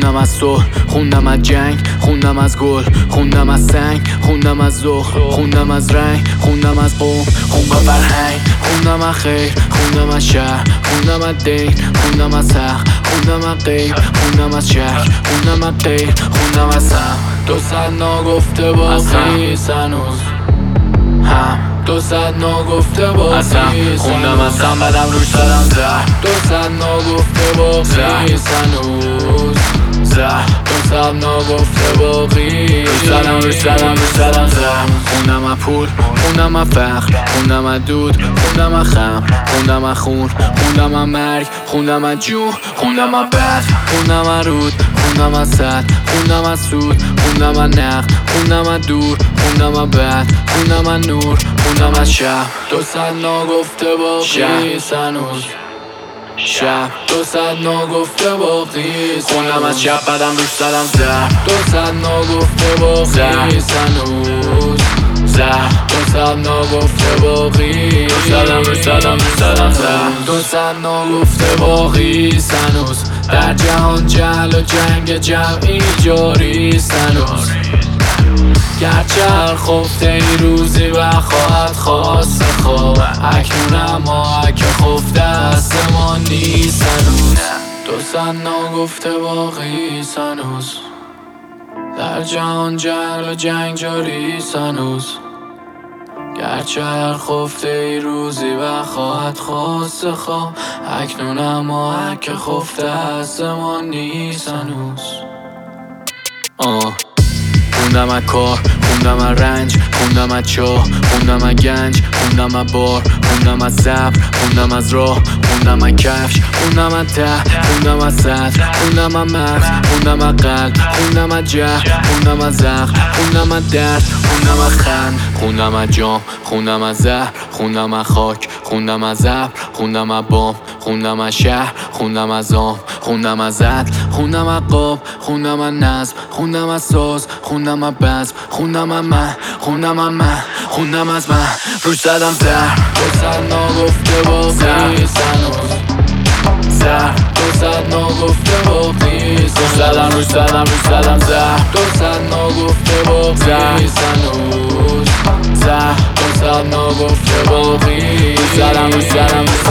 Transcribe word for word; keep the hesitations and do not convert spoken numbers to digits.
خوندم از صلح، خوندم از جنگ، خوندم از گل، خوندم از سنگ، خوندم از ذوق، خوندم از رنگ، خوندم از قوم، خوندم فرهنگ، خوندم از خیر، خوندم از شهر، خوندم از دین، خوندم از حق، خوندم از غیب، خوندم از شک، خوندم از غیر، خوندم از هم. دو صد ناگفته باقی هنوز هم، دو صد ناگفته باقی خوندم از هم، بدم روش زدم زهر. دو صد ناگفته باقی هنوز زهر، دو صد ناگفته باقی روش زدم روش زدم روش زدم زهر. خوندم از پول، خوندم از فقر، خوندم از دود، خوندم از خم، خوندم از خون، خوندم از مرگ، خوندم از جون، خوندم از بد، خوندم از رود، خوندم از صد، خوندم از سود، خوندم از نقد، خوندم از دور، خوندم از بد، خوندم از نور، خوندم از شب. دو صد ناگفته باقی هنوز شب، دو صد ناگفته باقی خوندم از شب، بدم روش زدم زهر. دو صد ناگفته باقی هنوز زهر، دو صد ناگفته باقی روش زدم روش زدم روش زدم زهر. دو صد ناگفته باقی هنوز در جهان جهل و جنگ جمعی جاری هنوز. گرچه هر خفته ای روزی و خواهد خواست خواب، اکنون اما اگه خفته است ما نیست هنوز. دو صد ناگفته باقی هنوز در جهان جهل و جنگ جاری هنوز. گرچه هر خفته ای روزی و خواهد خواست خواب، اکنون اما اگه خفته است ما نیست هنوز. آه خوندم از کار، خوندم از رنج، خوندم از چاه، خوندم از گنج، خوندم از بار، خوندم از صبر، خوندم از راه، خوندم از کفش، خوندم از ته، خوندم از سطح، خوندم از مغز، خوندم از قلب، خوندم از جهل، خوندم از زخم، خوندم از درد، خوندم از خند، خوندم از جام، خوندم از زهر، خوندم از خاک، خوندم از ابر، خوندم از بام، خوندم از شهر، خوندم از عام، خوندم از عدل، خوندم از قاب، خوندم از نظم، خوندم از ساز، خوندم از بزم، خوندم از من، خوندم از من، خوندم از من روش زدم زهر. دو صد ناگفته باقی هنوز زهر، دو صد ناگفته باقی روش زدم روش زدم روش زدم زهر. دو صد ناگفته باقی هنوز زهر، دو صد ناگفته باقی روش زدم روش زدم روش